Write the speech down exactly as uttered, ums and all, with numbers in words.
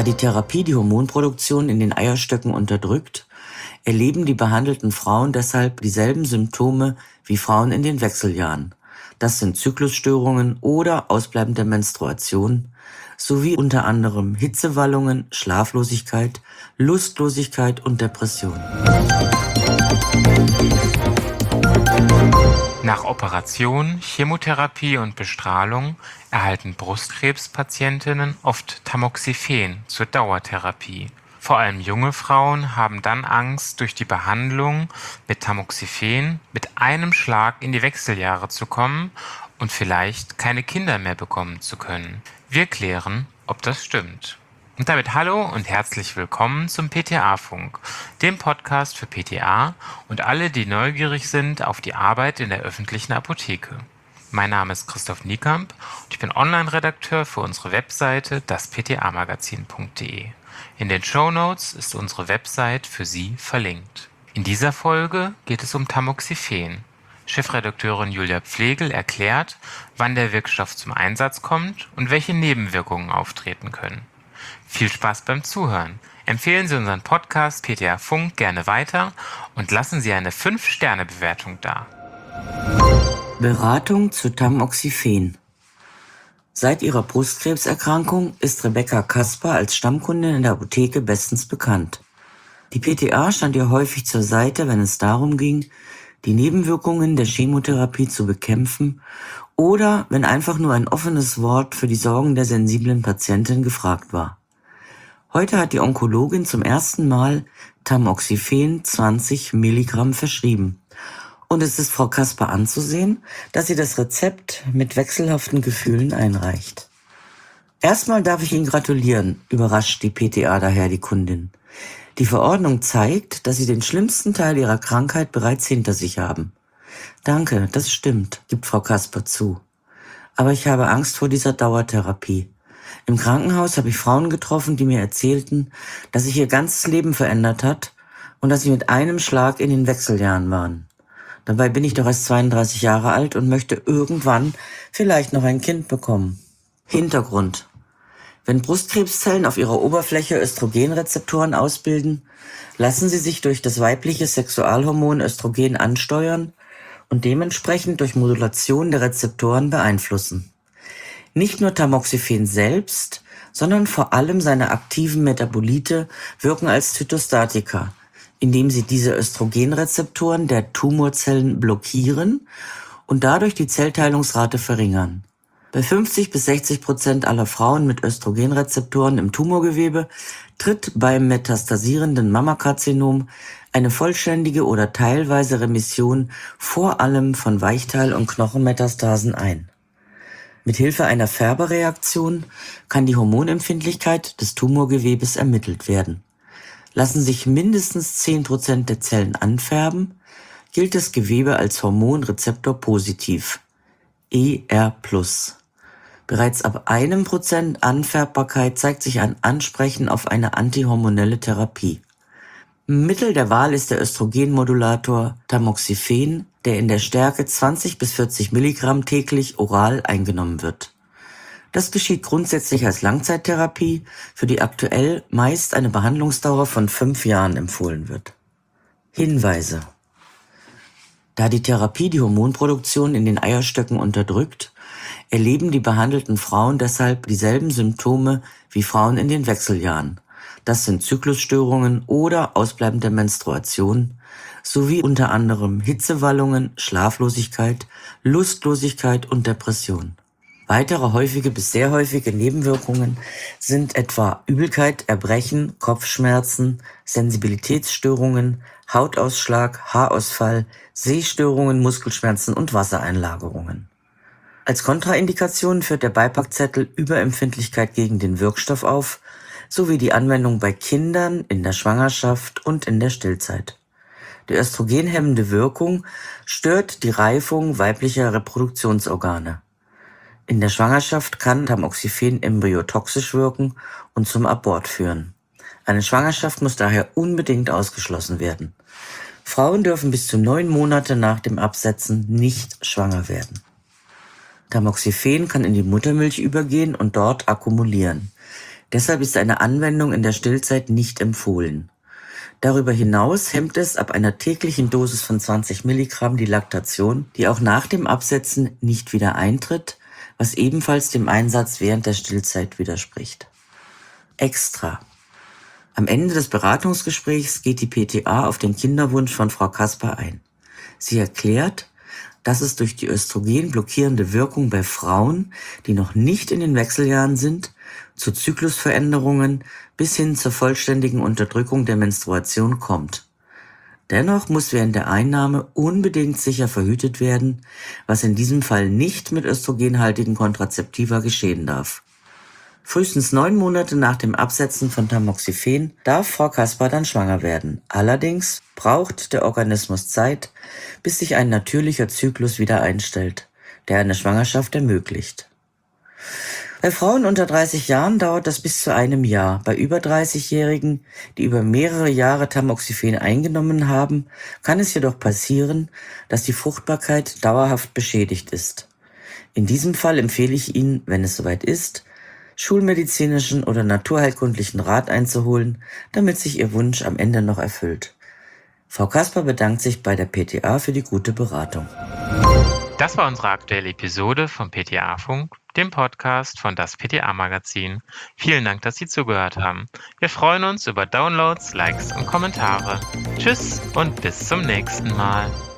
Da die Therapie die Hormonproduktion in den Eierstöcken unterdrückt, erleben die behandelten Frauen deshalb dieselben Symptome wie Frauen in den Wechseljahren. Das sind Zyklusstörungen oder ausbleibende Menstruation sowie unter anderem Hitzewallungen, Schlaflosigkeit, Lustlosigkeit und Depression. Nach Operation, Chemotherapie und Bestrahlung erhalten Brustkrebspatientinnen oft Tamoxifen zur Dauertherapie. Vor allem junge Frauen haben dann Angst, durch die Behandlung mit Tamoxifen mit einem Schlag in die Wechseljahre zu kommen und vielleicht keine Kinder mehr bekommen zu können. Wir klären, ob das stimmt. Und damit hallo und herzlich willkommen zum P T A-Funk, dem Podcast für P T A und alle, die neugierig sind auf die Arbeit in der öffentlichen Apotheke. Mein Name ist Christoph Niekamp und ich bin Online-Redakteur für unsere Webseite das p t a magazin punkt d e. In den Shownotes ist unsere Website für Sie verlinkt. In dieser Folge geht es um Tamoxifen. Chefredakteurin Julia Pflegel erklärt, wann der Wirkstoff zum Einsatz kommt und welche Nebenwirkungen auftreten können. Viel Spaß beim Zuhören. Empfehlen Sie unseren Podcast P T A Funk gerne weiter und lassen Sie eine fünf Sterne Bewertung da. Beratung zu Tamoxifen. Seit ihrer Brustkrebserkrankung ist Rebecca Kasper als Stammkundin in der Apotheke bestens bekannt. Die P T A stand ihr häufig zur Seite, wenn es darum ging, die Nebenwirkungen der Chemotherapie zu bekämpfen oder wenn einfach nur ein offenes Wort für die Sorgen der sensiblen Patientin gefragt war. Heute hat die Onkologin zum ersten Mal Tamoxifen zwanzig Milligramm verschrieben. Und es ist Frau Kasper anzusehen, dass sie das Rezept mit wechselhaften Gefühlen einreicht. Erstmal darf ich Ihnen gratulieren, überrascht die P T A daher die Kundin. Die Verordnung zeigt, dass Sie den schlimmsten Teil Ihrer Krankheit bereits hinter sich haben. Danke, das stimmt, gibt Frau Kasper zu. Aber ich habe Angst vor dieser Dauertherapie. Im Krankenhaus habe ich Frauen getroffen, die mir erzählten, dass sich ihr ganzes Leben verändert hat und dass sie mit einem Schlag in den Wechseljahren waren. Dabei bin ich doch erst zweiunddreißig Jahre alt und möchte irgendwann vielleicht noch ein Kind bekommen. Hintergrund: Wenn Brustkrebszellen auf ihrer Oberfläche Östrogenrezeptoren ausbilden, lassen sie sich durch das weibliche Sexualhormon Östrogen ansteuern und dementsprechend durch Modulation der Rezeptoren beeinflussen. Nicht nur Tamoxifen selbst, sondern vor allem seine aktiven Metabolite wirken als Zytostatika, indem sie diese Östrogenrezeptoren der Tumorzellen blockieren und dadurch die Zellteilungsrate verringern. Bei fünfzig bis sechzig Prozent aller Frauen mit Östrogenrezeptoren im Tumorgewebe tritt beim metastasierenden Mammakarzinom eine vollständige oder teilweise Remission vor allem von Weichteil- und Knochenmetastasen ein. Mithilfe einer Färbereaktion kann die Hormonempfindlichkeit des Tumorgewebes ermittelt werden. Lassen sich mindestens zehn Prozent der Zellen anfärben, gilt das Gewebe als hormonrezeptorpositiv, E R plus. Bereits ab einem Prozent Anfärbbarkeit zeigt sich ein Ansprechen auf eine antihormonelle Therapie. Mittel der Wahl ist der Östrogenmodulator Tamoxifen, der in der Stärke zwanzig bis vierzig Milligramm täglich oral eingenommen wird. Das geschieht grundsätzlich als Langzeittherapie, für die aktuell meist eine Behandlungsdauer von fünf Jahren empfohlen wird. Hinweise: Da die Therapie die Hormonproduktion in den Eierstöcken unterdrückt, erleben die behandelten Frauen deshalb dieselben Symptome wie Frauen in den Wechseljahren. Das sind Zyklusstörungen oder ausbleibende Menstruation sowie unter anderem Hitzewallungen, Schlaflosigkeit, Lustlosigkeit und Depression. Weitere häufige bis sehr häufige Nebenwirkungen sind etwa Übelkeit, Erbrechen, Kopfschmerzen, Sensibilitätsstörungen, Hautausschlag, Haarausfall, Sehstörungen, Muskelschmerzen und Wassereinlagerungen. Als Kontraindikation führt der Beipackzettel Überempfindlichkeit gegen den Wirkstoff auf, sowie die Anwendung bei Kindern, in der Schwangerschaft und in der Stillzeit. Die östrogenhemmende Wirkung stört die Reifung weiblicher Reproduktionsorgane. In der Schwangerschaft kann Tamoxifen embryotoxisch wirken und zum Abort führen. Eine Schwangerschaft muss daher unbedingt ausgeschlossen werden. Frauen dürfen bis zu neun Monate nach dem Absetzen nicht schwanger werden. Tamoxifen kann in die Muttermilch übergehen und dort akkumulieren. Deshalb ist eine Anwendung in der Stillzeit nicht empfohlen. Darüber hinaus hemmt es ab einer täglichen Dosis von zwanzig Milligramm die Laktation, die auch nach dem Absetzen nicht wieder eintritt, was ebenfalls dem Einsatz während der Stillzeit widerspricht. Extra. Am Ende des Beratungsgesprächs geht die P T A auf den Kinderwunsch von Frau Kasper ein. Sie erklärt, dass es durch die östrogenblockierende Wirkung bei Frauen, die noch nicht in den Wechseljahren sind, zu Zyklusveränderungen bis hin zur vollständigen Unterdrückung der Menstruation kommt. Dennoch muss während der Einnahme unbedingt sicher verhütet werden, was in diesem Fall nicht mit östrogenhaltigen Kontrazeptiva geschehen darf. Frühestens neun Monate nach dem Absetzen von Tamoxifen darf Frau Kasper dann schwanger werden. Allerdings braucht der Organismus Zeit, bis sich ein natürlicher Zyklus wieder einstellt, der eine Schwangerschaft ermöglicht. Bei Frauen unter dreißig Jahren dauert das bis zu einem Jahr. Bei über dreißigjährigen, die über mehrere Jahre Tamoxifen eingenommen haben, kann es jedoch passieren, dass die Fruchtbarkeit dauerhaft beschädigt ist. In diesem Fall empfehle ich Ihnen, wenn es soweit ist, schulmedizinischen oder naturheilkundlichen Rat einzuholen, damit sich Ihr Wunsch am Ende noch erfüllt. Frau Kasper bedankt sich bei der P T A für die gute Beratung. Das war unsere aktuelle Episode vom P T A-Funk, dem Podcast von das P T A-Magazin. Vielen Dank, dass Sie zugehört haben. Wir freuen uns über Downloads, Likes und Kommentare. Tschüss und bis zum nächsten Mal.